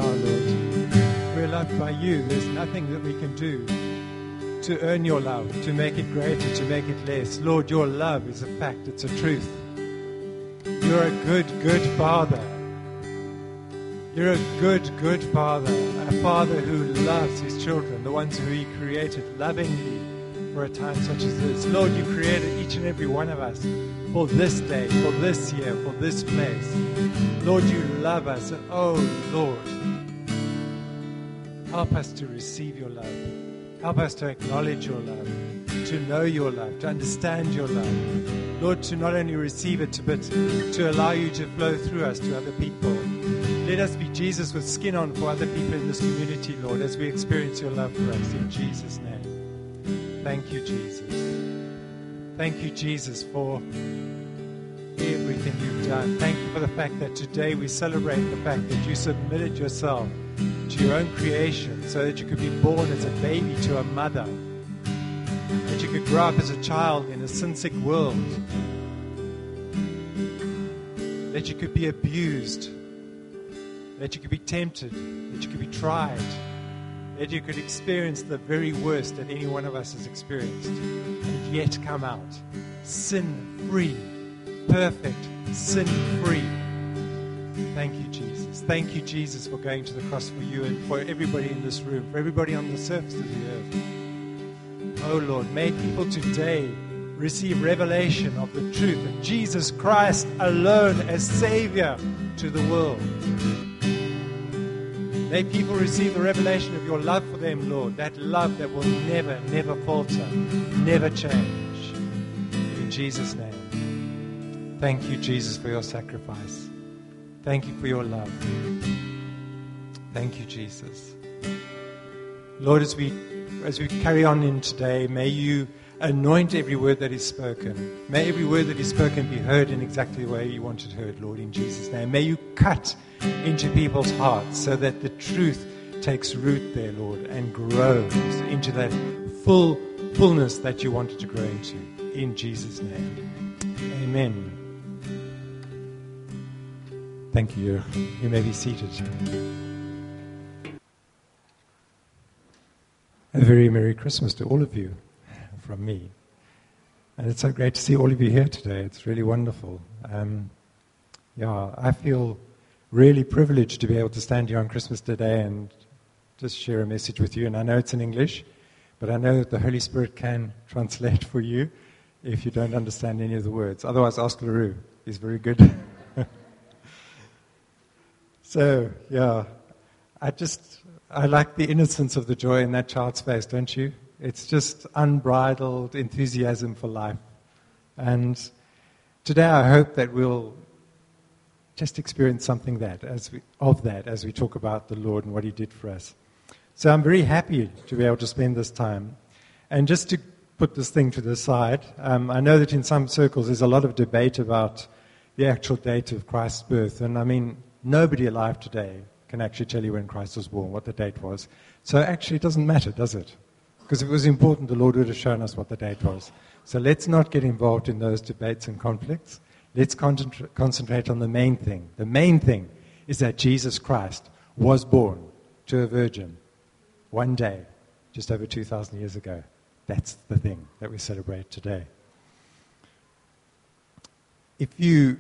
now, Lord. We're loved by you. There's nothing that we can do to earn your love, to make it greater, to make it less. Lord, your love is a fact. It's a truth. You're a good, good Father. You're a good, good Father. A Father who loves his children, the ones who he created lovingly for a time such as this. Lord, you created each and every one of us for this day, for this year, for this place. Lord, you love us. And oh, Lord, help us to receive your love. Help us to acknowledge your love, to know your love, to understand your love. Lord, to not only receive it, but to allow you to flow through us to other people. Let us be Jesus with skin on for other people in this community, Lord, as we experience your love for us. In Jesus' name. Thank you, Jesus. Thank you, Jesus, for everything you've done. Thank you for the fact that today we celebrate the fact that you submitted yourself to your own creation so that you could be born as a baby to a mother, that you could grow up as a child in a sin-sick world, that you could be abused, that you could be tempted, that you could be tried, that you could experience the very worst that any one of us has experienced, and yet come out sin-free, perfect, sin-free. Thank you, Jesus. Thank you, Jesus, for going to the cross for you and for everybody in this room, for everybody on the surface of the earth. Oh, Lord, may people today receive revelation of the truth of Jesus Christ alone as Savior to the world. May people receive the revelation of your love for them, Lord, that love that will never, never falter, never change. In Jesus' name. Thank you, Jesus, for your sacrifice. Thank you for your love. Thank you, Jesus. Lord, as we carry on in today, may you anoint every word that is spoken. May every word that is spoken be heard in exactly the way you want it heard, Lord, in Jesus' name. May you cut into people's hearts so that the truth takes root there, Lord, and grows into that fullness that you want it to grow into. In Jesus' name. Amen. Thank you. You may be seated. A very Merry Christmas to all of you from me. And it's so great to see all of you here today. It's really wonderful. I feel really privileged to be able to stand here on Christmas today and just share a message with you. And I know it's in English, but I know that the Holy Spirit can translate for you if you don't understand any of the words. Otherwise, ask LaRue. He's very good. So, I like the innocence of the joy in that child's face, don't you? It's just unbridled enthusiasm for life. And today I hope that we'll just experience something as we talk about the Lord and what he did for us. So I'm very happy to be able to spend this time. And just to put this thing to the side, I know that in some circles there's a lot of debate about the actual date of Christ's birth. And I mean, nobody alive today can actually tell you when Christ was born, what the date was. So actually it doesn't matter, does it? Because if it was important, the Lord would have shown us what the date was. So let's not get involved in those debates and conflicts. Let's concentrate on the main thing. The main thing is that Jesus Christ was born to a virgin one day, just over 2,000 years ago. That's the thing that we celebrate today. If you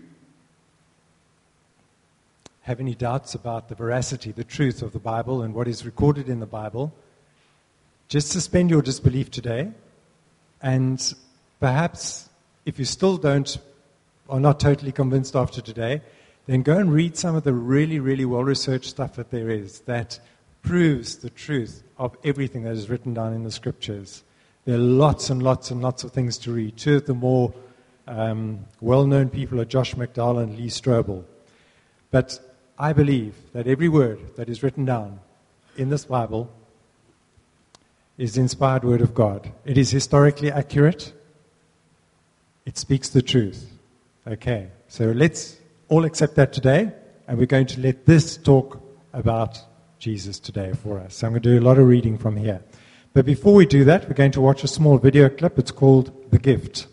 have any doubts about the veracity, the truth of the Bible and what is recorded in the Bible, just suspend your disbelief today. And perhaps if you still are not totally convinced after today, then go and read some of the really, really well-researched stuff that there is that proves the truth of everything that is written down in the Scriptures. There are lots and lots and lots of things to read. Two of the more well-known people are Josh McDowell and Lee Strobel. But I believe that every word that is written down in this Bible is the inspired word of God. It is historically accurate. It speaks the truth. Okay, so let's all accept that today, and we're going to let this talk about Jesus today for us. So I'm going to do a lot of reading from here. But before we do that, we're going to watch a small video clip. It's called The Gift.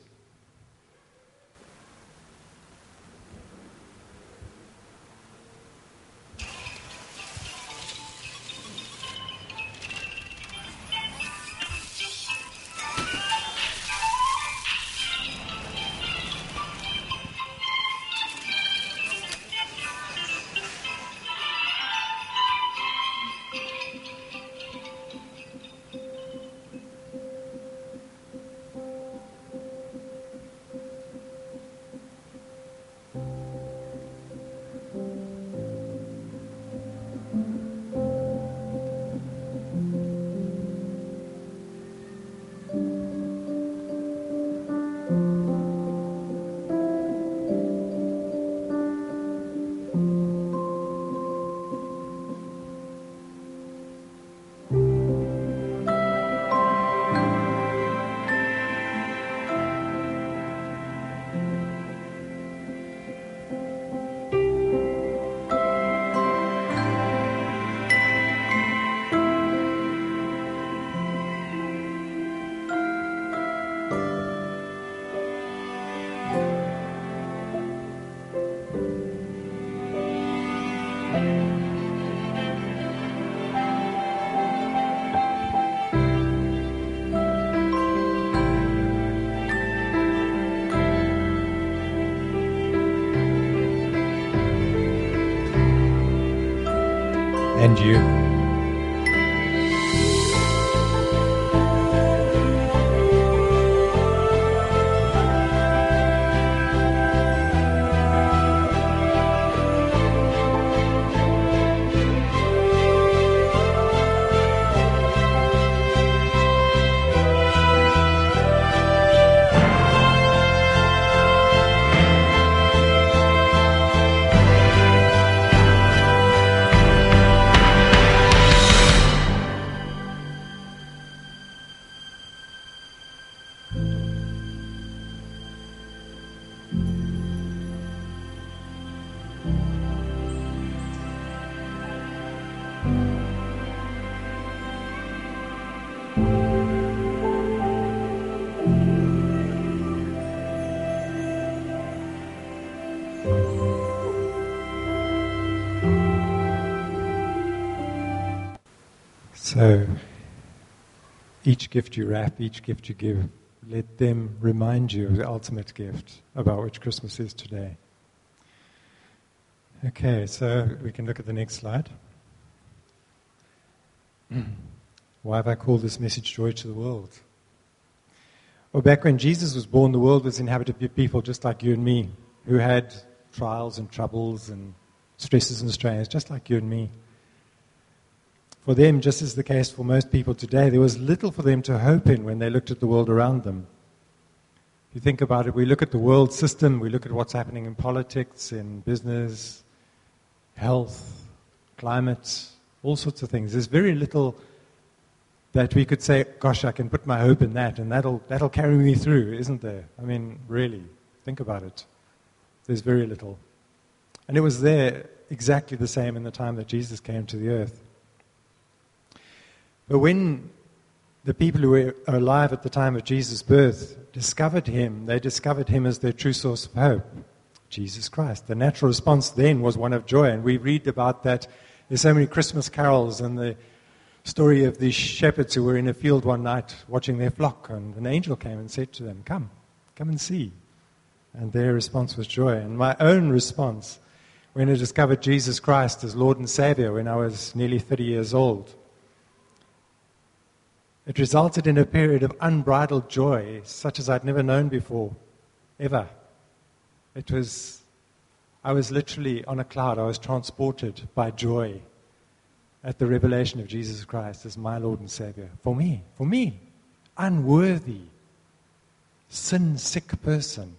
And you. So, each gift you wrap, each gift you give, let them remind you of the ultimate gift about which Christmas is today. Okay, so we can look at the next slide. Why have I called this message Joy to the World? Well, back when Jesus was born, the world was inhabited by people just like you and me, who had trials and troubles and stresses and strains, just like you and me. For them, just as the case for most people today, there was little for them to hope in when they looked at the world around them. If you think about it, we look at the world system, we look at what's happening in politics, in business, health, climate, all sorts of things. There's very little that we could say, gosh, I can put my hope in that, and that'll carry me through, isn't there? I mean, really, think about it. There's very little. And it was there exactly the same in the time that Jesus came to the earth. But when the people who were alive at the time of Jesus' birth discovered him, they discovered him as their true source of hope, Jesus Christ. The natural response then was one of joy, and we read about that. There's so many Christmas carols and the story of these shepherds who were in a field one night watching their flock, and an angel came and said to them, come and see. And their response was joy. And my own response, when I discovered Jesus Christ as Lord and Savior when I was nearly 30 years old, it resulted in a period of unbridled joy, such as I'd never known before, ever. I was literally on a cloud. I was transported by joy at the revelation of Jesus Christ as my Lord and Savior. For me, unworthy, sin-sick person.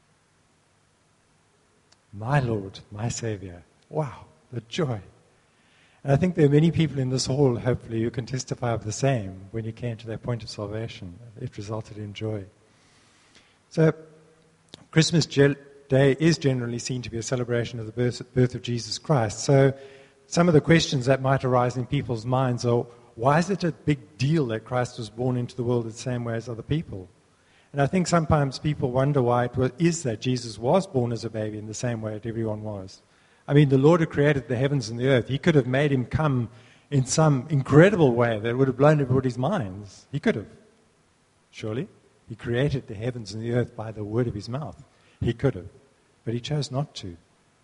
My Lord, my Savior. Wow, the joy. And I think there are many people in this hall, hopefully, who can testify of the same. When you came to that point of salvation, it resulted in joy. So, Christmas Day is generally seen to be a celebration of the birth of Jesus Christ. So, some of the questions that might arise in people's minds are, why is it a big deal that Christ was born into the world the same way as other people? And I think sometimes people wonder why it is that Jesus was born as a baby in the same way that everyone was. I mean, the Lord who created the heavens and the earth, he could have made him come in some incredible way that would have blown everybody's minds. He could have, surely. He created the heavens and the earth by the word of his mouth. He could have, but he chose not to.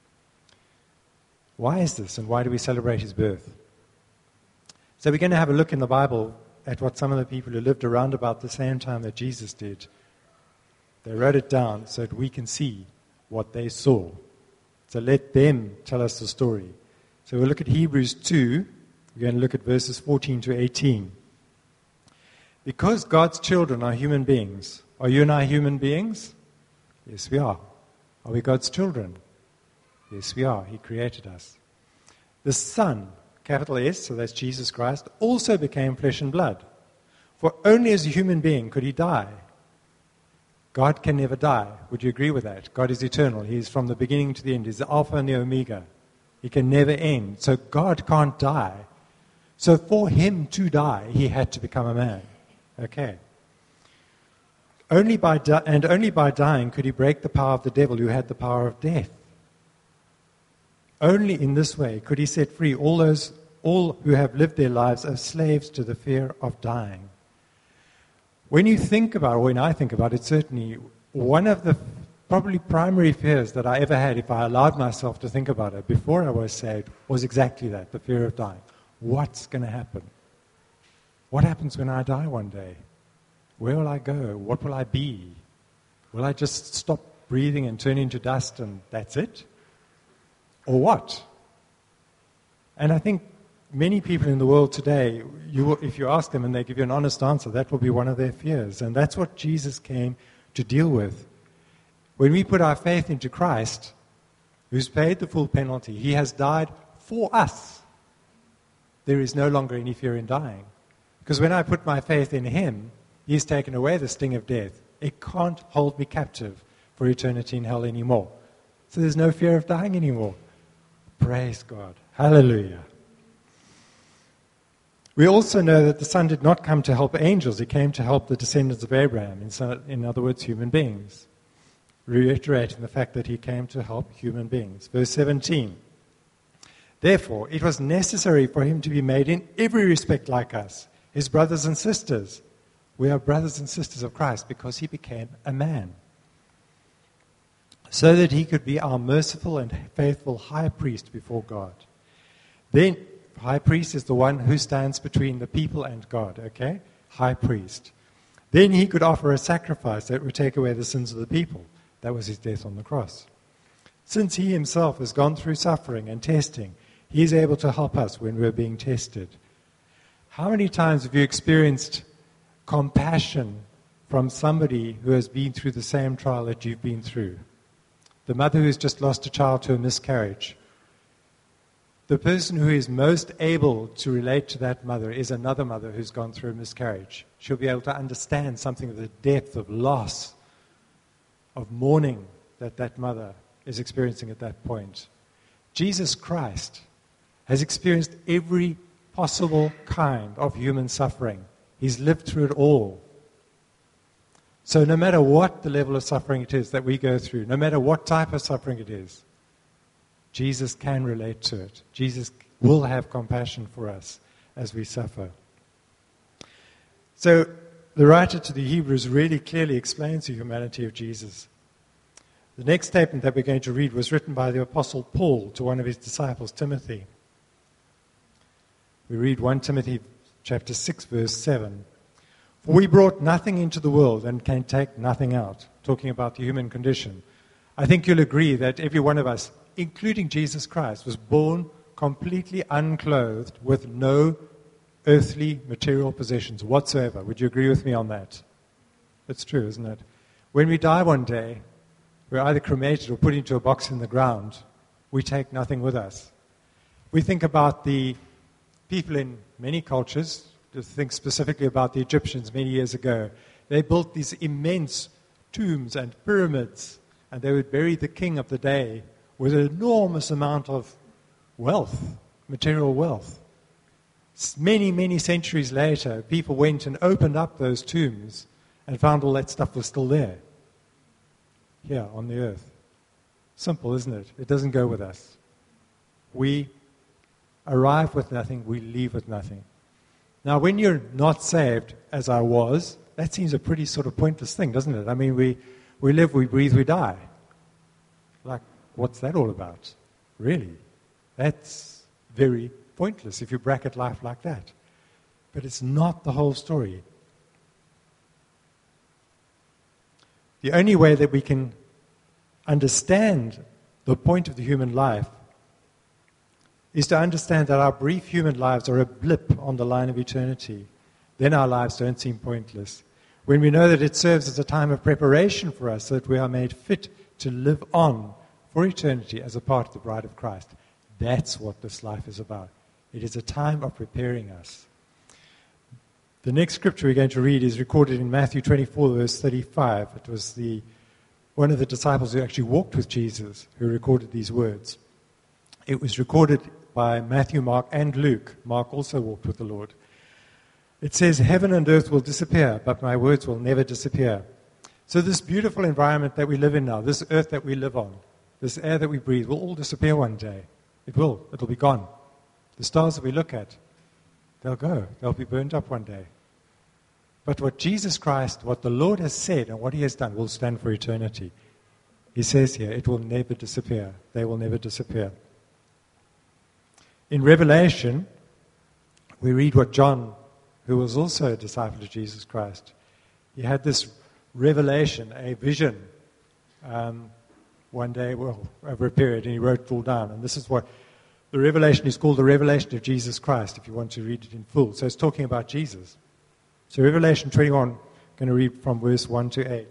Why is this, and why do we celebrate his birth? So we're going to have a look in the Bible at what some of the people who lived around about the same time that Jesus did. They wrote it down so that we can see what they saw. So let them tell us the story. So we'll look at Hebrews 2. We're going to look at verses 14 to 18. Because God's children are human beings. Are you and I human beings? Yes, we are. Are we God's children? Yes, we are. He created us. The Son, capital S, so that's Jesus Christ, also became flesh and blood. For only as a human being could he die. God can never die. Would you agree with that? God is eternal. He is from the beginning to the end. He's the Alpha and the Omega. He can never end. So God can't die. So for him to die, he had to become a man. Okay. Only by dying could he break the power of the devil who had the power of death. Only in this way could he set free all who have lived their lives as slaves to the fear of dying. When you think about it, when I think about it, certainly one of the probably primary fears that I ever had, if I allowed myself to think about it before I was saved, was exactly that, the fear of dying. What's going to happen? What happens when I die one day? Where will I go? What will I be? Will I just stop breathing and turn into dust and that's it? Or what? And I think many people in the world today, if you ask them and they give you an honest answer, that will be one of their fears. And that's what Jesus came to deal with. When we put our faith into Christ, who's paid the full penalty, he has died for us. There is no longer any fear in dying. Because when I put my faith in him, he's taken away the sting of death. It can't hold me captive for eternity in hell anymore. So there's no fear of dying anymore. Praise God. Hallelujah. We also know that the Son did not come to help angels. He came to help the descendants of Abraham, in other words, human beings. Reiterating the fact that he came to help human beings. Verse 17. Therefore, it was necessary for him to be made in every respect like us, his brothers and sisters. We are brothers and sisters of Christ because he became a man, so that he could be our merciful and faithful high priest before God. Then, high priest is the one who stands between the people and God, okay? High priest. Then he could offer a sacrifice that would take away the sins of the people. That was his death on the cross. Since he himself has gone through suffering and testing, he is able to help us when we're being tested. How many times have you experienced compassion from somebody who has been through the same trial that you've been through? The mother who's just lost a child to a miscarriage. The person who is most able to relate to that mother is another mother who's gone through a miscarriage. She'll be able to understand something of the depth of loss, of mourning that that mother is experiencing at that point. Jesus Christ has experienced every possible kind of human suffering. He's lived through it all. So no matter what the level of suffering it is that we go through, no matter what type of suffering it is, Jesus can relate to it. Jesus will have compassion for us as we suffer. So the writer to the Hebrews really clearly explains the humanity of Jesus. The next statement that we're going to read was written by the Apostle Paul to one of his disciples, Timothy. We read 1 Timothy chapter 6, verse 7. For we brought nothing into the world and can take nothing out. Talking about the human condition. I think you'll agree that every one of us, including Jesus Christ, was born completely unclothed with no earthly material possessions whatsoever. Would you agree with me on that? It's true, isn't it? When we die one day, we're either cremated or put into a box in the ground. We take nothing with us. We think about the people in many cultures, to think specifically about the Egyptians many years ago. They built these immense tombs and pyramids, and they would bury the king of the day with an enormous amount of wealth, material wealth. Many, many centuries later, people went and opened up those tombs and found all that stuff was still there, here on the earth. Simple, isn't it? It doesn't go with us. We arrive with nothing, we leave with nothing. Now, when you're not saved, as I was, that seems a pretty sort of pointless thing, doesn't it? I mean, we live, we breathe, we die. Like, what's that all about? Really? That's very pointless if you bracket life like that. But it's not the whole story. The only way that we can understand the point of the human life is to understand that our brief human lives are a blip on the line of eternity. Then our lives don't seem pointless. When we know that it serves as a time of preparation for us so that we are made fit to live on for eternity as a part of the bride of Christ. That's what this life is about. It is a time of preparing us. The next scripture we're going to read is recorded in Matthew 24, verse 35. It was one of the disciples who actually walked with Jesus who recorded these words. It was recorded by Matthew, Mark, and Luke. Mark also walked with the Lord. It says, heaven and earth will disappear, but my words will never disappear. So this beautiful environment that we live in now, this earth that we live on, this air that we breathe, will all disappear one day. It will. It'll be gone. The stars that we look at, they'll go. They'll be burned up one day. But what Jesus Christ, what the Lord has said and what he has done will stand for eternity. He says here, it will never disappear. They will never disappear. In Revelation, we read what John, who was also a disciple of Jesus Christ, he had this revelation, a vision, one day, over a period, and he wrote it all down. And this is what the revelation is called, the revelation of Jesus Christ, if you want to read it in full. So it's talking about Jesus. So Revelation 21, I'm going to read from verse 1 to 8.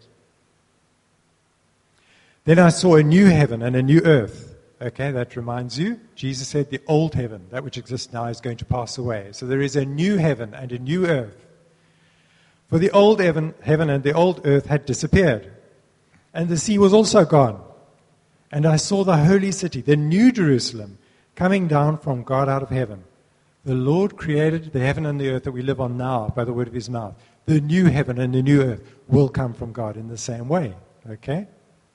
Then I saw a new heaven and a new earth. Okay, that reminds you, Jesus said the old heaven, that which exists now, is going to pass away. So there is a new heaven and a new earth. For the old heaven and the old earth had disappeared, and the sea was also gone. And I saw the holy city, the new Jerusalem, coming down from God out of heaven. The Lord created the heaven and the earth that we live on now by the word of his mouth. The new heaven and the new earth will come from God in the same way. Okay?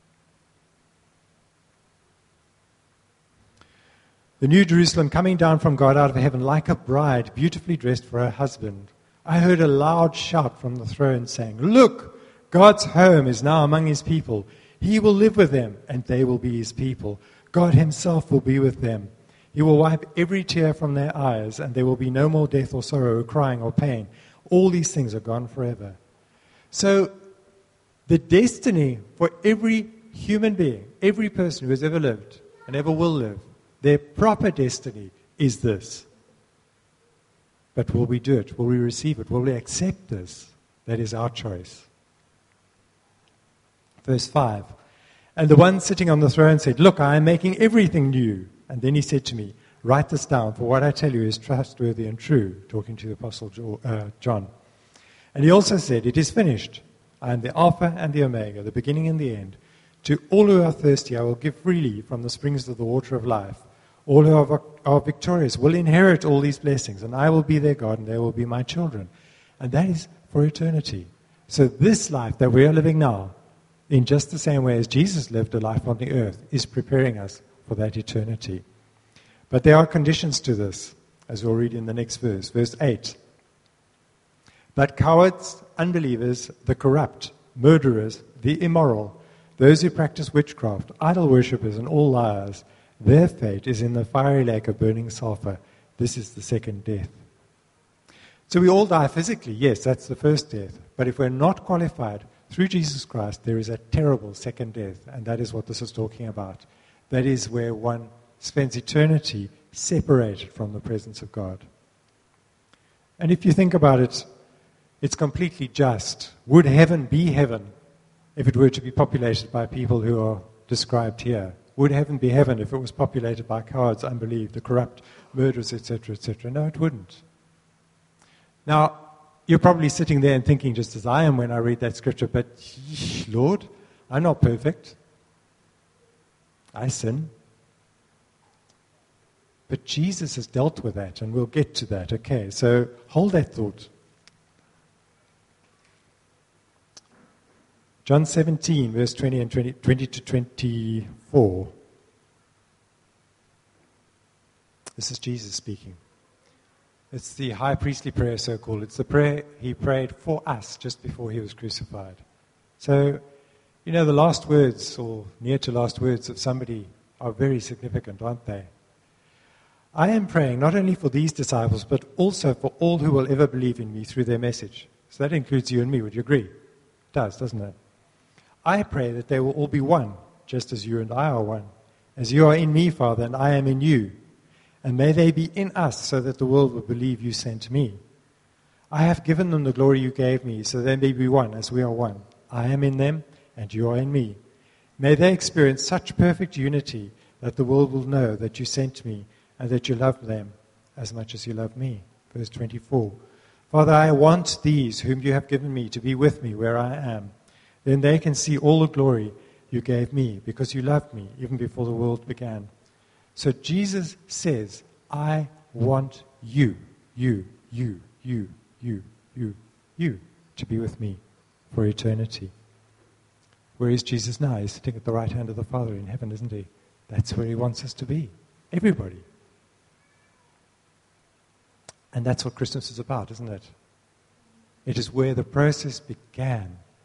The new Jerusalem coming down from God out of heaven like a bride beautifully dressed for her husband. I heard a loud shout from the throne saying, "Look, God's home is now among his people. He will live with them, and they will be his people. God himself will be with them. He will wipe every tear from their eyes, and there will be no more death or sorrow or crying or pain. All these things are gone forever." So, the destiny for every human being, every person who has ever lived and ever will live, their proper destiny is this. But will we do it? Will we receive it? Will we accept this? That is our choice. Verse 5. And the one sitting on the throne said, "Look, I am making everything new." And then he said to me, "Write this down, for what I tell you is trustworthy and true," talking to the Apostle John. And he also said, "It is finished. I am the Alpha and the Omega, the beginning and the end. To all who are thirsty I will give freely from the springs of the water of life. All who are victorious will inherit all these blessings, and I will be their God, and they will be my children." And that is for eternity. So this life that we are living now, in just the same way as Jesus lived a life on the earth, is preparing us for that eternity. But there are conditions to this, as we'll read in the next verse. Verse 8. "But cowards, unbelievers, the corrupt, murderers, the immoral, those who practice witchcraft, idol worshippers, and all liars, their fate is in the fiery lake of burning sulfur. This is the second death." So we all die physically, yes, that's the first death. But if we're not qualified through Jesus Christ, there is a terrible second death, and that is what this is talking about. That is where one spends eternity separated from the presence of God. And if you think about it, it's completely just. Would heaven be heaven if it were to be populated by people who are described here? Would heaven be heaven if it was populated by cowards, unbelief, the corrupt, murderers, etc., etc.? No, it wouldn't. Now, you're probably sitting there and thinking just as I am when I read that scripture, but Lord, I'm not perfect. I sin. But Jesus has dealt with that, and we'll get to that. Okay, so hold that thought. John 17, verse 20 and 20 to 24. This is Jesus speaking. It's the high priestly prayer, so-called. It's the prayer he prayed for us just before he was crucified. So, you know, the last words, or near to last words of somebody are very significant, aren't they? "I am praying not only for these disciples, but also for all who will ever believe in me through their message." So that includes you and me, would you agree? It does, doesn't it? "I pray that they will all be one, just as you and I are one. As you are in me, Father, and I am in you. And may they be in us, so that the world will believe you sent me. I have given them the glory you gave me, so they may be one, as we are one. I am in them, and you are in me. May they experience such perfect unity that the world will know that you sent me, and that you love them as much as you love me." Verse 24. "Father, I want these whom you have given me to be with me where I am. Then they can see all the glory you gave me, because you loved me even before the world began." So Jesus says, I want you to be with me for eternity. Where is Jesus now? He's sitting at the right hand of the Father in heaven, isn't he? That's where he wants us to be. Everybody. And that's what Christmas is about, isn't it? It is where the process began.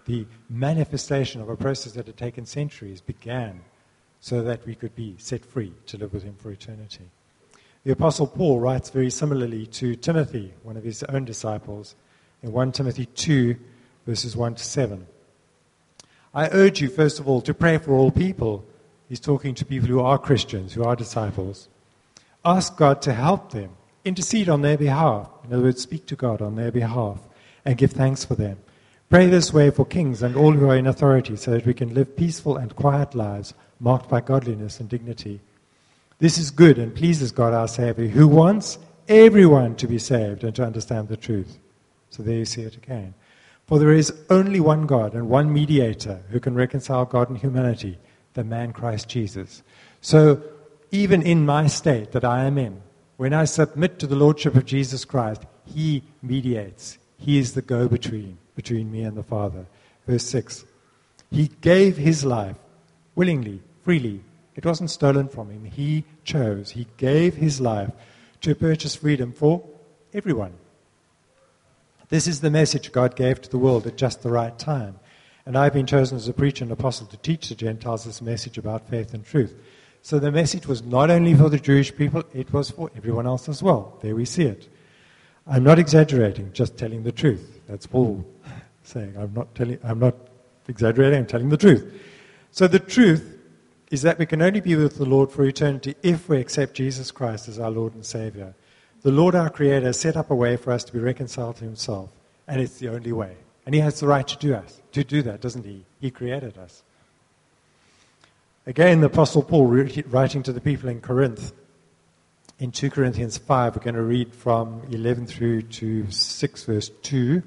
the manifestation of a process that had taken centuries began so that we could be set free to live with him for eternity. The Apostle Paul writes very similarly to Timothy, one of his own disciples, in 1 Timothy 2, verses 1 to 7. I urge you, first of all, to pray for all people. He's talking to people who are Christians, who are disciples. Ask God to help them. Intercede on their behalf. In other words, speak to God on their behalf and give thanks for them. Pray this way for kings and all who are in authority, so that we can live peaceful and quiet lives marked by godliness and dignity. This is good and pleases God our Savior, who wants everyone to be saved and to understand the truth. So there you see it again. For there is only one God and one mediator who can reconcile God and humanity, the man Christ Jesus. So even in my state that I am in, when I submit to the Lordship of Jesus Christ, he mediates. He is the go-between between me and the Father. Verse 6. He gave his life willingly, freely. It wasn't stolen from him. He chose. He gave his life to purchase freedom for everyone. This is the message God gave to the world at just the right time. And I've been chosen as a preacher and apostle to teach the Gentiles this message about faith and truth. So the message was not only for the Jewish people, it was for everyone else as well. There we see it. I'm not exaggerating, just telling the truth. That's Paul saying. I'm not exaggerating, I'm telling the truth. So the truth is that we can only be with the Lord for eternity if we accept Jesus Christ as our Lord and Savior. The Lord our Creator set up a way for us to be reconciled to himself, and it's the only way. And he has the right to do that, doesn't he? He created us. Again, the Apostle Paul, writing to the people in Corinth, in 2 Corinthians 5, we're going to read from 11 through to 6, verse 2.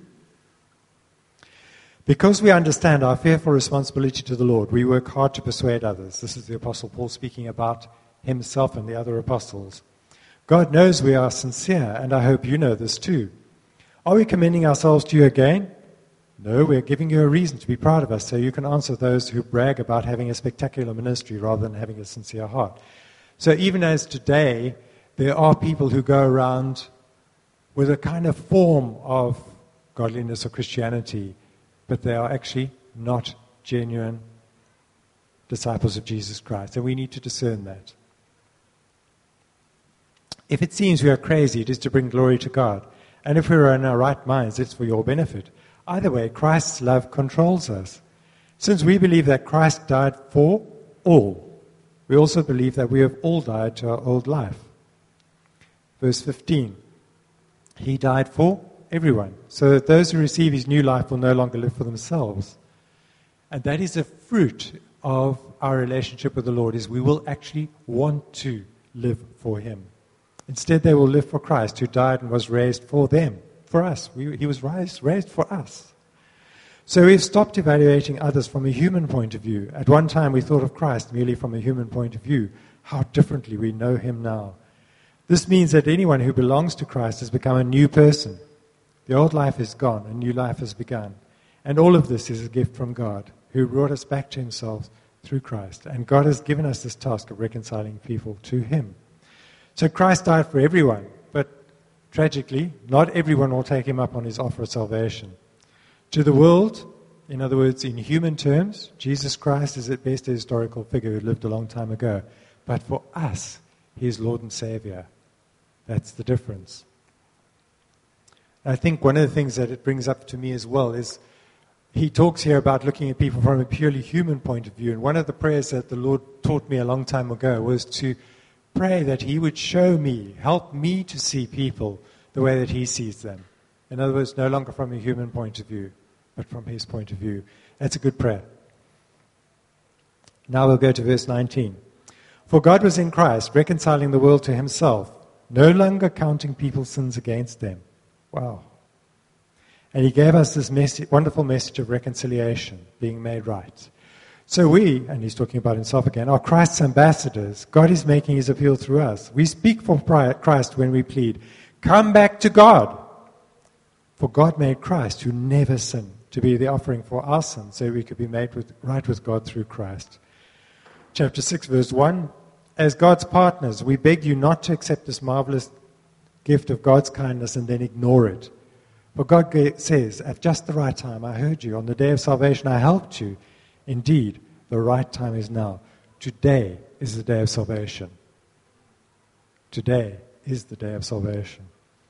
Because we understand our fearful responsibility to the Lord, we work hard to persuade others. This is the Apostle Paul speaking about himself and the other apostles. God knows we are sincere, and I hope you know this too. Are we commending ourselves to you again? No, we're giving you a reason to be proud of us, so you can answer those who brag about having a spectacular ministry rather than having a sincere heart. So even as today, there are people who go around with a kind of form of godliness or Christianity, but they are actually not genuine disciples of Jesus Christ, and we need to discern that. If it seems we are crazy, it is to bring glory to God. And if we are in our right minds, it's for your benefit. Either way, Christ's love controls us. Since we believe that Christ died for all, we also believe that we have all died to our old life. Verse 15. He died for everyone, so that those who receive his new life will no longer live for themselves. And that is a fruit of our relationship with the Lord, is we will actually want to live for him. Instead, they will live for Christ, who died and was raised for them, for us. He was raised for us. So we've stopped evaluating others from a human point of view. At one time, we thought of Christ merely from a human point of view. How differently we know him now. This means that anyone who belongs to Christ has become a new person. The old life is gone, a new life has begun. And all of this is a gift from God, who brought us back to himself through Christ. And God has given us this task of reconciling people to him. So Christ died for everyone, but tragically, not everyone will take him up on his offer of salvation. To the world, in other words, in human terms, Jesus Christ is at best a historical figure who lived a long time ago. But for us, he is Lord and Savior. That's the difference. I think one of the things that it brings up to me as well is he talks here about looking at people from a purely human point of view. And one of the prayers that the Lord taught me a long time ago was to pray that he would show me, help me to see people the way that he sees them. In other words, no longer from a human point of view, but from his point of view. That's a good prayer. Now we'll go to verse 19. For God was in Christ, reconciling the world to himself, no longer counting people's sins against them. Wow. And he gave us this wonderful message of reconciliation, being made right. So we, and he's talking about himself again, are Christ's ambassadors. God is making his appeal through us. We speak for Christ when we plead, come back to God. For God made Christ, who never sinned, to be the offering for our sins, so we could be made right with God through Christ. Chapter 6, verse 1. As God's partners, we beg you not to accept this marvelous gift of God's kindness and then ignore it. For God says, at just the right time I heard you. On the day of salvation I helped you. Indeed, the right time is now. Today is the day of salvation. Today is the day of salvation.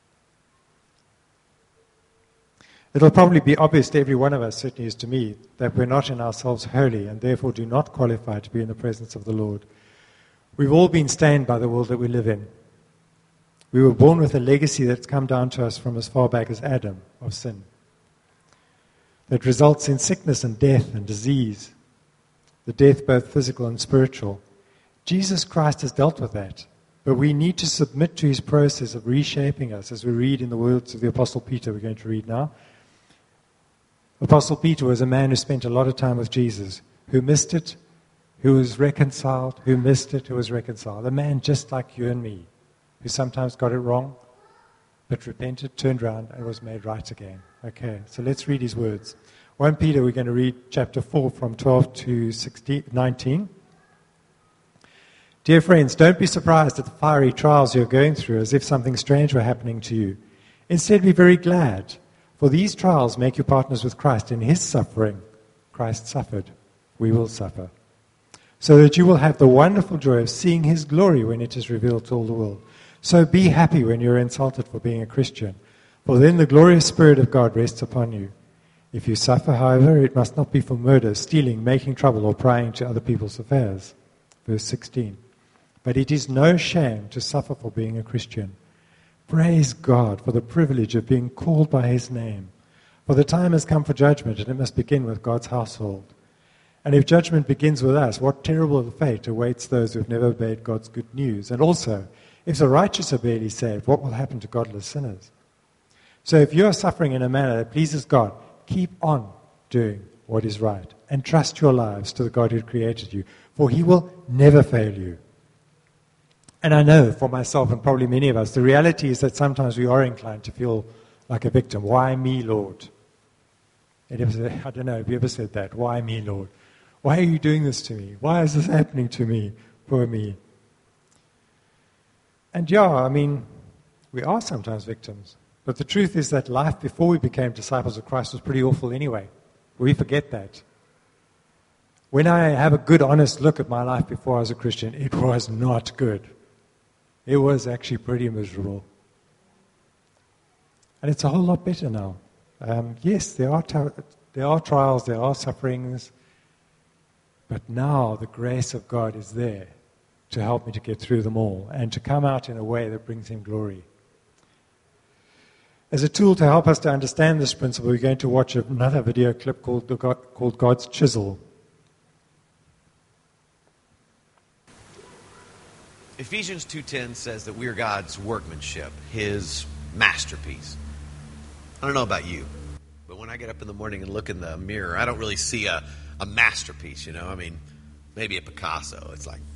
It'll probably be obvious to every one of us, certainly is to me, that we're not in ourselves holy and therefore do not qualify to be in the presence of the Lord. We've all been stained by the world that we live in. We were born with a legacy that's come down to us from as far back as Adam, of sin, that results in sickness and death and disease, the death both physical and spiritual. Jesus Christ has dealt with that, but we need to submit to his process of reshaping us, as we read in the words of the Apostle Peter we're going to read now. Apostle Peter was a man who spent a lot of time with Jesus, who missed it, who was reconciled, who missed it, who was reconciled. A man just like you and me, who sometimes got it wrong, but repented, turned around, and was made right again. Okay, so let's read his words. 1 Peter, we're going to read chapter 4 from 12 to 19. Dear friends, don't be surprised at the fiery trials you're going through as if something strange were happening to you. Instead, be very glad, for these trials make you partners with Christ in his suffering. Christ suffered. We will suffer. So that you will have the wonderful joy of seeing his glory when it is revealed to all the world. So be happy when you're insulted for being a Christian, for then the glorious Spirit of God rests upon you. If you suffer, however, it must not be for murder, stealing, making trouble, or prying into other people's affairs. Verse 16. But it is no shame to suffer for being a Christian. Praise God for the privilege of being called by his name. For the time has come for judgment, and it must begin with God's household. And if judgment begins with us, what terrible fate awaits those who have never obeyed God's good news? And also, if the righteous are barely saved, what will happen to godless sinners? So if you are suffering in a manner that pleases God, keep on doing what is right, and trust your lives to the God who created you, for he will never fail you. And I know for myself and probably many of us, the reality is that sometimes we are inclined to feel like a victim. Why me, Lord? I don't know, have you ever said that? Why me, Lord? Why are you doing this to me? Why is this happening to me? Poor me. And yeah, I mean, we are sometimes victims. But the truth is that life before we became disciples of Christ was pretty awful anyway. We forget that. When I have a good, honest look at my life before I was a Christian, it was not good. It was actually pretty miserable. And it's a whole lot better now. Yes, there are trials, there are sufferings, but now the grace of God is there to help me to get through them all and to come out in a way that brings him glory. As a tool to help us to understand this principle, we're going to watch another video clip called God's Chisel. Ephesians 2:10 says that we are God's workmanship, his masterpiece. I don't know about you, but when I get up in the morning and look in the mirror, I don't really see a masterpiece, you know. I mean, maybe a Picasso. It's like,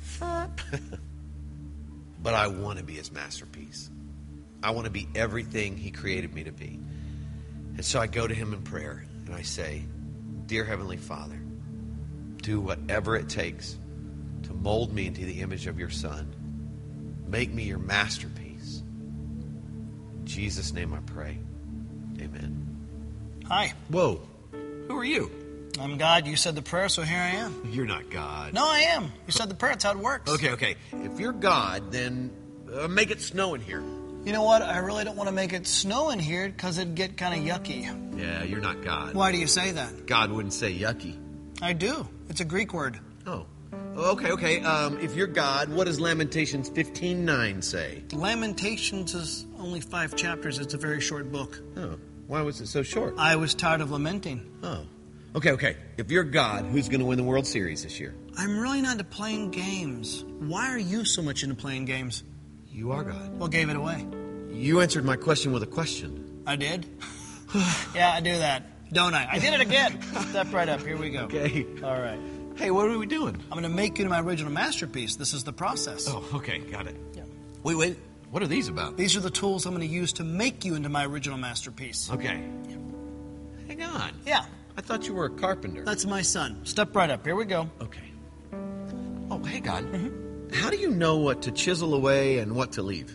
but I want to be his masterpiece. I want to be everything he created me to be. And so I go to him in prayer and I say, Dear Heavenly Father, do whatever it takes to mold me into the image of your Son. Make me your masterpiece. In Jesus' name I pray. Amen. Hi. Whoa. Who are you? I'm God. You said the prayer, so here I am. You're not God. No, I am. You said the prayer. That's how it works. Okay. If you're God, then make it snow in here. You know what? I really don't want to make it snow in here because it'd get kind of yucky. Yeah, you're not God. Why do you say that? God wouldn't say yucky. I do. It's a Greek word. Oh. Okay. If you're God, what does Lamentations 15:9 say? Lamentations is only 5 chapters. It's a very short book. Oh. Why was it so short? I was tired of lamenting. Oh. Okay. If you're God, who's going to win the World Series this year? I'm really not into playing games. Why are you so much into playing games? You are God. What gave it away? You answered my question with a question. I did? Yeah, I do that. Don't I? I did it again. Step right up. Here we go. Okay. All right. Hey, what are we doing? I'm going to make you my original masterpiece. This is the process. Oh, okay. Got it. Yeah. Wait. What are these about? These are the tools I'm going to use to make you into my original masterpiece. Okay. Hang on. Yeah. I thought you were a carpenter. That's my son. Step right up. Here we go. Okay. Oh, hey, God. Mm-hmm. How do you know what to chisel away and what to leave?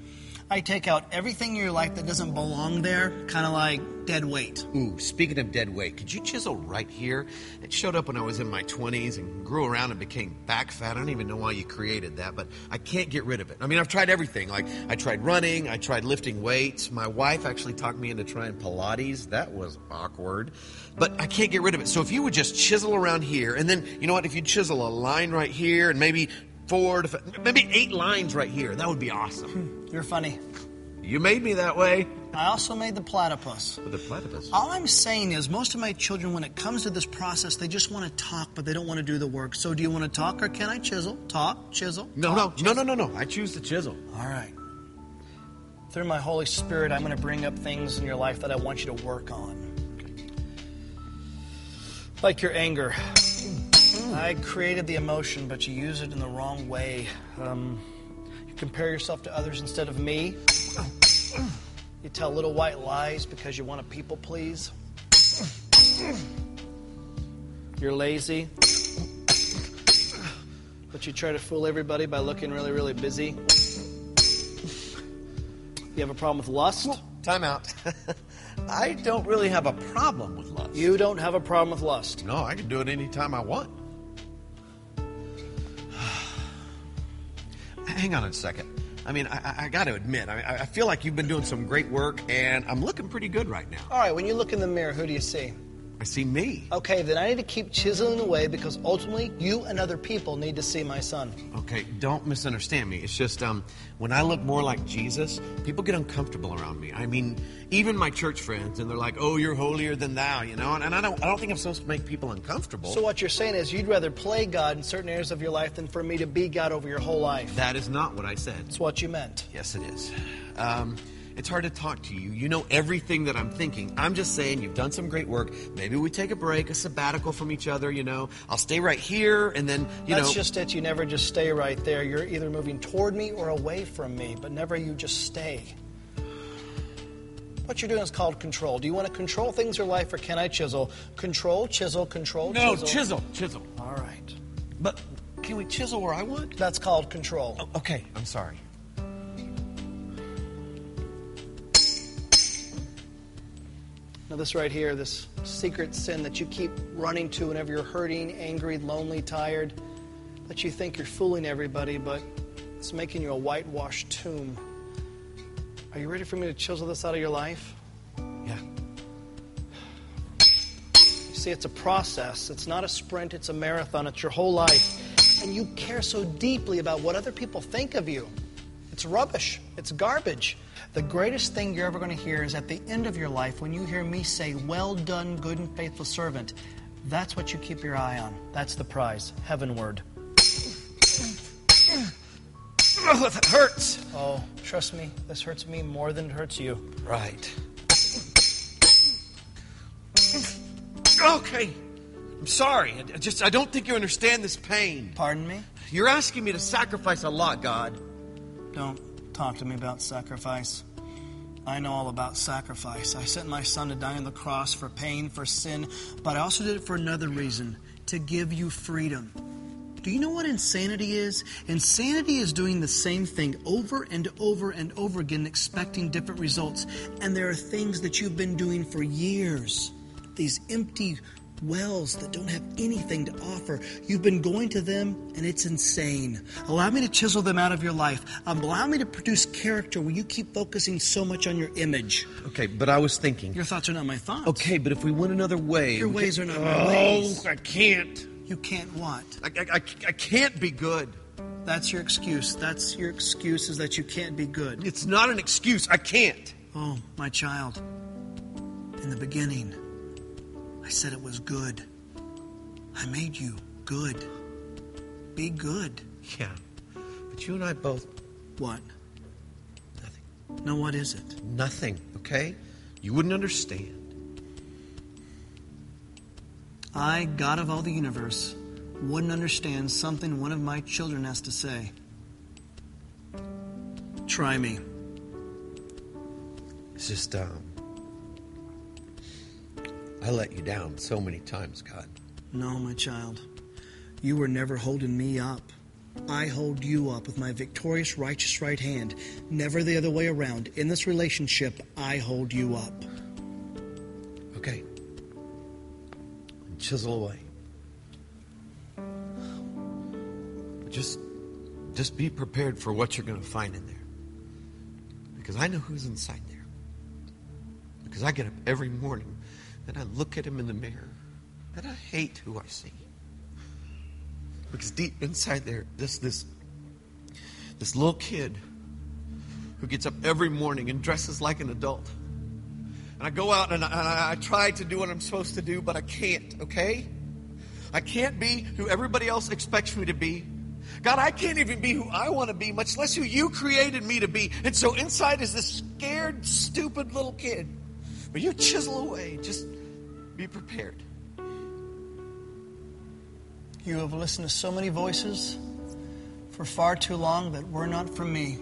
I take out everything in your life that doesn't belong there, kind of like dead weight. Ooh, speaking of dead weight, could you chisel right here? It showed up when I was in my 20s and grew around and became back fat. I don't even know why you created that, but I can't get rid of it. I mean, I've tried everything. Like, I tried running, I tried lifting weights. My wife actually talked me into trying Pilates. That was awkward. But I can't get rid of it. So if you would just chisel around here, and then, you know what, if you chisel a line right here, and maybe 8 lines right here, that would be awesome. You're funny. You made me that way. I also made the platypus. With the platypus. All I'm saying is most of my children, when it comes to this process, they just want to talk, but they don't want to do the work. So do you want to talk or can I chisel? Talk, chisel. No. I choose the chisel. All right. Through my Holy Spirit, I'm going to bring up things in your life that I want you to work on. Like your anger. I created the emotion, but you use it in the wrong way. You compare yourself to others instead of me. You tell little white lies because you want to people please. You're lazy, but you try to fool everybody by looking really, really busy. You have a problem with lust? Time out. I don't really have a problem with lust. You don't have a problem with lust. No, I can do it anytime I want. Hang on a second. I mean, I got to admit, I feel like you've been doing some great work, and I'm looking pretty good right now. All right, when you look in the mirror, who do you see? I see me. Okay, then I need to keep chiseling away because ultimately you and other people need to see my son. Okay, don't misunderstand me. It's just when I look more like Jesus, people get uncomfortable around me. I mean, even my church friends, and they're like, "Oh, you're holier than thou," you know. And I don't think I'm supposed to make people uncomfortable. So what you're saying is you'd rather play God in certain areas of your life than for me to be God over your whole life. That is not what I said. That's what you meant. Yes, it is. It's hard to talk to you. You know everything that I'm thinking. I'm just saying you've done some great work. Maybe we take a break, a sabbatical from each other, you know. I'll stay right here, and then, That's just it. You never just stay right there. You're either moving toward me or away from me, but never you just stay. What you're doing is called control. Do you want to control things in your life, or can I chisel? Control, chisel, control, No, chisel. chisel. All right. But can we chisel where I want? That's called control. Oh, okay, I'm sorry. Now this right here, this secret sin that you keep running to whenever you're hurting, angry, lonely, tired, that you think you're fooling everybody, but it's making you a whitewashed tomb. Are you ready for me to chisel this out of your life? Yeah. You see, it's a process. It's not a sprint, it's a marathon. It's your whole life. And you care so deeply about what other people think of you. It's rubbish. It's garbage. The greatest thing you're ever going to hear is at the end of your life when you hear me say, "Well done, good and faithful servant." That's what you keep your eye on. That's the prize, heavenward. Oh, that hurts. Oh, trust me, this hurts me more than it hurts you. Right. Okay. I'm sorry. I don't think you understand this pain. Pardon me? You're asking me to sacrifice a lot, God. Don't talk to me about sacrifice. I know all about sacrifice. I sent my son to die on the cross for pain, for sin, but I also did it for another reason, to give you freedom. Do you know what insanity is? Insanity is doing the same thing over and over and over again, expecting different results. And there are things that you've been doing for years, these empty wells that don't have anything to offer. You've been going to them, and it's insane. Allow me to chisel them out of your life. Allow me to produce character where you keep focusing so much on your image. Okay, but I was thinking. Your thoughts are not my thoughts. Okay, but if we went another way. Your ways are not my ways. Oh, I can't. You can't what? I can't be good. That's your excuse. That's your excuse, is that you can't be good. It's not an excuse. I can't. Oh, my child. In the beginning, I said it was good. I made you good. Be good. Yeah, but you and I both... What? Nothing. No, what is it? Nothing, okay? You wouldn't understand. I, God of all the universe, wouldn't understand something one of my children has to say. Try me. It's just, I let you down so many times, God. No, my child. You were never holding me up. I hold you up with my victorious, righteous right hand, never the other way around. In this relationship, I hold you up. Okay. Chisel away. Just be prepared for what you're going to find in there. Because I know who's inside there. Because I get up every morning and I look at him in the mirror and I hate who I see. Because deep inside there, this little kid who gets up every morning and dresses like an adult. And I go out and I try to do what I'm supposed to do, but I can't, okay? I can't be who everybody else expects me to be. God, I can't even be who I want to be, much less who you created me to be. And so inside is this scared, stupid little kid. But you chisel away. Just be prepared. You have listened to so many voices for far too long that were not from me.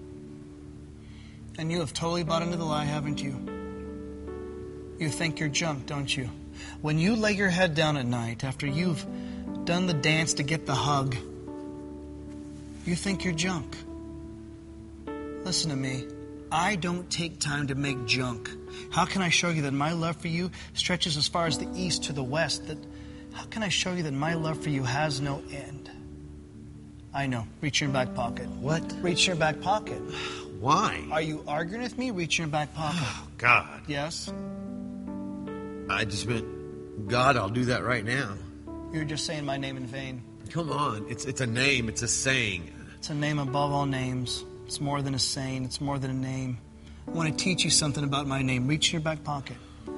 And you have totally bought into the lie, haven't you? You think you're junk, don't you? When you lay your head down at night after you've done the dance to get the hug, you think you're junk. Listen to me. I don't take time to make junk. How can I show you that my love for you stretches as far as the east to the west? How can I show you that my love for you has no end? I know. Reach in your back pocket. What? Reach in your back pocket. Why? Are you arguing with me? Reach in your back pocket. Oh, God. Yes? I just meant, God, I'll do that right now. You're just saying my name in vain. Come on. It's a name. It's a saying. It's a name above all names. It's more than a saying. It's more than a name. I want to teach you something about my name. Reach in your back pocket.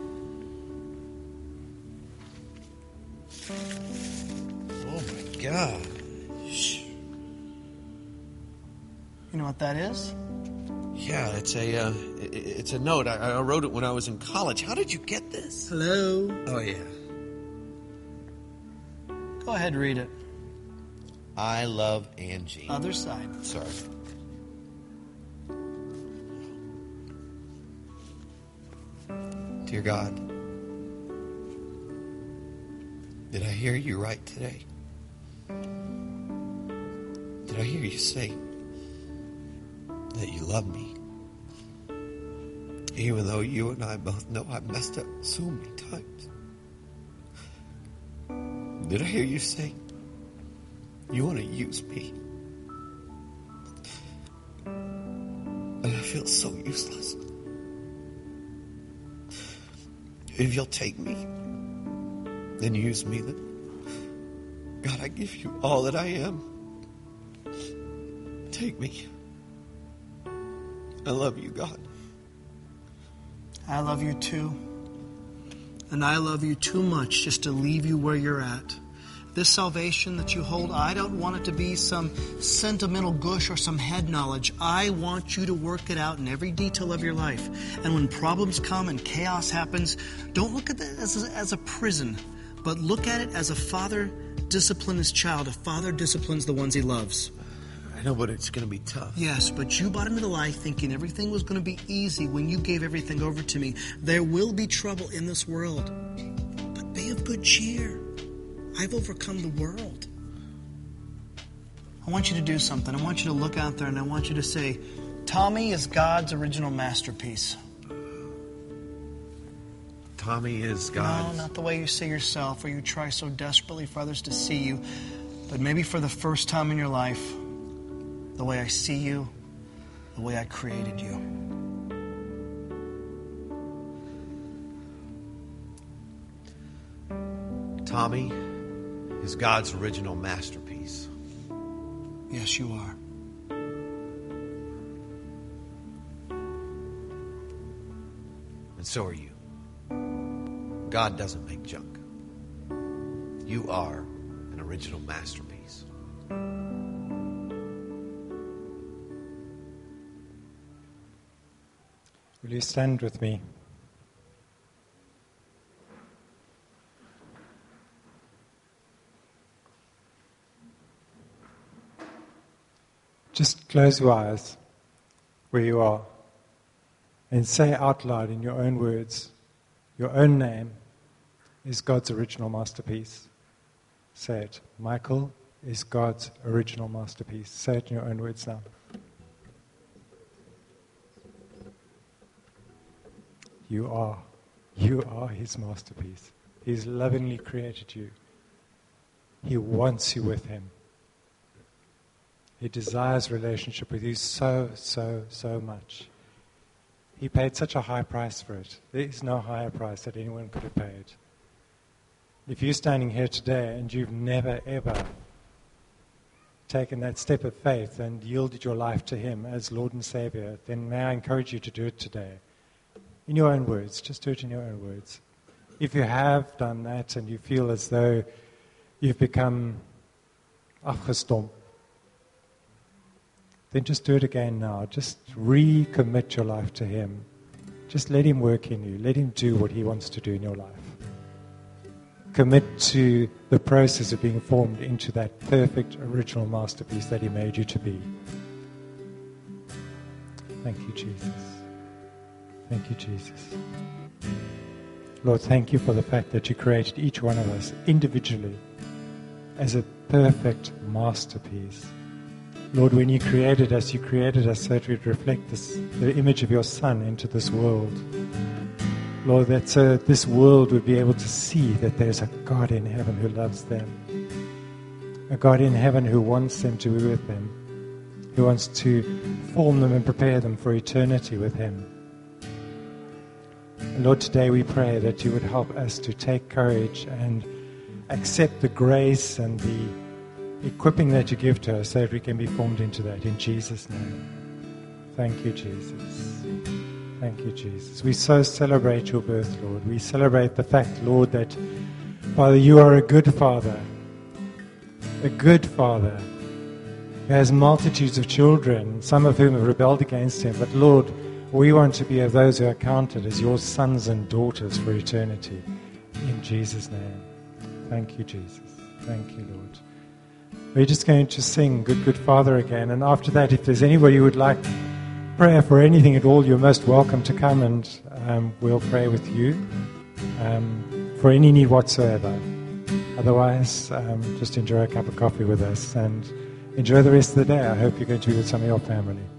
Oh, my God. You know what that is? Yeah, it's a note. I wrote it when I was in college. How did you get this? Hello? Oh, yeah. Go ahead, read it. I love Angie. Other side. Sorry. Dear God, did I hear you right today? Did I hear you say that you love me? Even though you and I both know I've messed up so many times. Did I hear you say you want to use me? And I feel so useless. If you'll take me, then use me. Then, God, I give you all that I am. Take me. I love you, God. I love you too. And I love you too much just to leave you where you're at. This salvation that you hold, I don't want it to be some sentimental gush or some head knowledge. I want you to work it out in every detail of your life. And when problems come and chaos happens, don't look at it as a prison, but look at it as a father disciplines his child. A father disciplines the ones he loves. I know, but it's going to be tough. Yes, but you bought into the lie thinking everything was going to be easy when you gave everything over to me. There will be trouble in this world, but be of good cheer. I've overcome the world. I want you to do something. I want you to look out there and I want you to say, Tommy is God's original masterpiece. Tommy is God's... No, not the way you see yourself or you try so desperately for others to see you, but maybe for the first time in your life, the way I see you, the way I created you. Tommy is God's original masterpiece. Yes, you are. And so are you. God doesn't make junk. You are an original masterpiece. Will you stand with me? Just close your eyes where you are and say out loud in your own words, your own name is God's original masterpiece. Say it. Michael is God's original masterpiece. Say it in your own words now. You are his masterpiece. He's lovingly created you. He wants you with him. He desires relationship with you so, so, so much. He paid such a high price for it. There is no higher price that anyone could have paid. If you're standing here today and you've never, ever taken that step of faith and yielded your life to him as Lord and Savior, then may I encourage you to do it today. In your own words. Just do it in your own words. If you have done that and you feel as though you've become afgestomp, then just do it again now. Just recommit your life to him. Just let him work in you. Let him do what he wants to do in your life. Commit to the process of being formed into that perfect original masterpiece that he made you to be. Thank you, Jesus. Thank you, Jesus. Lord, thank you for the fact that you created each one of us individually as a perfect masterpiece. Lord, when you created us so that we'd reflect the image of your Son into this world. Lord, that so this world would be able to see that there's a God in heaven who loves them. A God in heaven who wants them to be with him. Who wants to form them and prepare them for eternity with him. And Lord, today we pray that you would help us to take courage and accept the grace and the equipping that you give to us so that we can be formed into that. In Jesus' name. Thank you, Jesus. Thank you, Jesus. We so celebrate your birth, Lord. We celebrate the fact, Lord, that, Father, you are a good Father. A good Father who has multitudes of children, some of whom have rebelled against him. But, Lord, we want to be of those who are counted as your sons and daughters for eternity. In Jesus' name. Thank you, Jesus. Thank you, Lord. We're just going to sing Good, Good Father again. And after that, if there's anybody who would like prayer for anything at all, you're most welcome to come and we'll pray with you for any need whatsoever. Otherwise, just enjoy a cup of coffee with us and enjoy the rest of the day. I hope you're going to be with some of your family.